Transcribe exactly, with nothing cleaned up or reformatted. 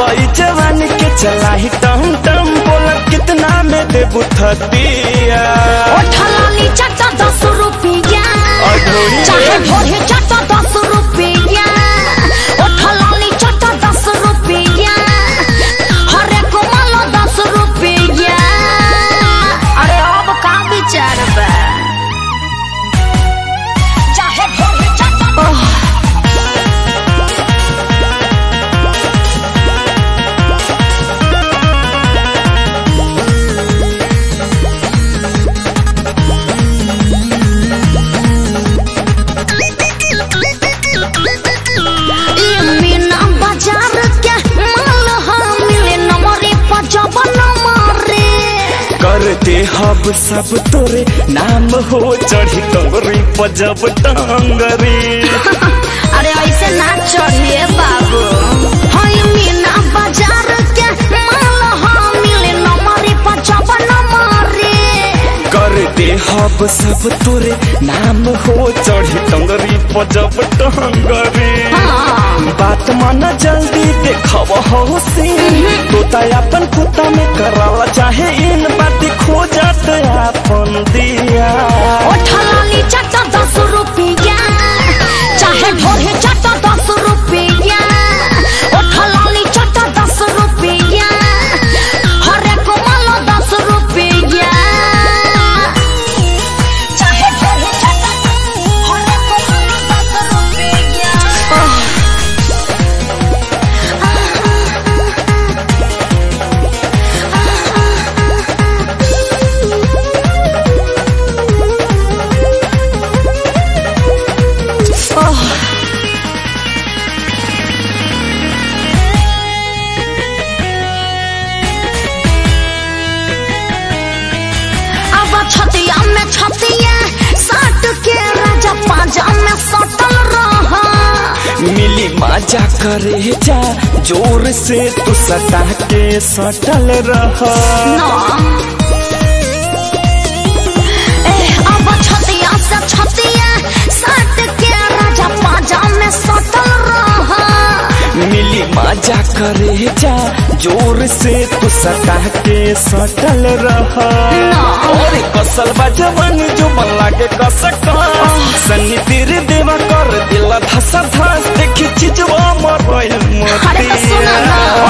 हई जवानी के चलाही टम टम बोला कितना में दे बुथतिया ओठलाली चाचा दस रुपया अधोरी चाहे भोरे चाचा दस रुपया ओठलाली चाचा दस रुपया हरे कोमल दस रुपया अरे अब का विचार बा चाहे भोरे चाचा करते हब सब तोरे नाम हो चढ़ी तोरी पजब टांगरी अरे ऐसे ना चढ़िए बाबू हई मीना बाजार के माल हाँ मिले नमरी पचब नमरी करते हब सब तोरे नाम हो चढ़ी तोरी पजब टांगरी बात माना जल्दी देखब हो सीन तोता अपन कुत्ता में कराला चाहे इन बात खो जाते अपन दिया ओठलाली चाचा दस रुपया चाहे भोरे चाचा दस रुपया ओठलाली चाचा दस रुपया हरे कोमल दस रुपया चाहे भोरे चाचा हरे कोमल दस रुपया छतिया में छतिया साट के राजा पाजा में सटल रहा मिली मजा करे जा जोर से तू सटा के सटल रह अब छतिया से छतिया साट के राजा पाजा में सटल रहा मिली मजा करे जा जोर से तू सटा के सटल रह और कसल बजवन जो मन लागे कसक सन्नी तेरे देवा कर दिला धसा धस देखी चिजवा मरल अरे तो सुना मोतिया ना